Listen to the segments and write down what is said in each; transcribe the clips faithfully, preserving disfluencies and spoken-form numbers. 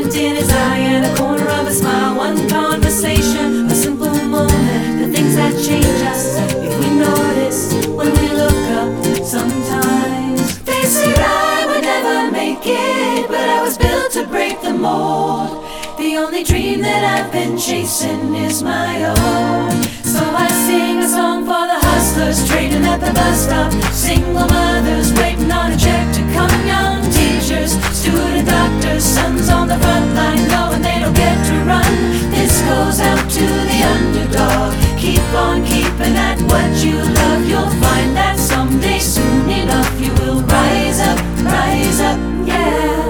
glint in his eye and a corner of a smile. One conversation, a simple moment, the things that change us if we notice when we look up sometimes. They said I would never make it, but I was built to break the mold. The only dream that I've been chasing is my own. So I sing a song for the hustlers trading at the bus stop, single mothers waiting on a check to come, young teachers, student doctors, sons on the front line knowing they don't get to run. This goes out to the underdog. Keep on keeping at what you love. You'll find that someday, soon enough, you will rise up, rise up, yeah.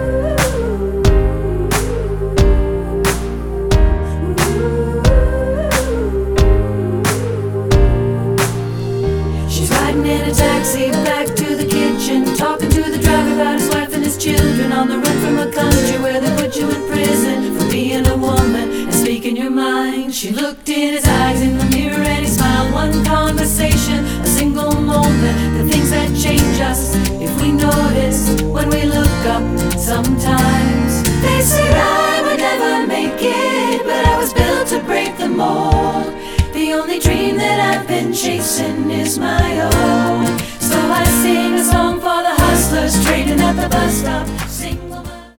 In a taxi back to the kitchen, talking to the driver about his wife and his children, on the run from a country where they put you in prison for being a woman and speaking your mind. She looked in his eyes in the mirror and he smiled. One conversation, a single moment, the things that change us if we notice when we look up sometimes. They said I would never make it, but I was built to break the mold. The only dream that I've been chasing is my own. So I sing a song for the hustlers trading at the bus stop,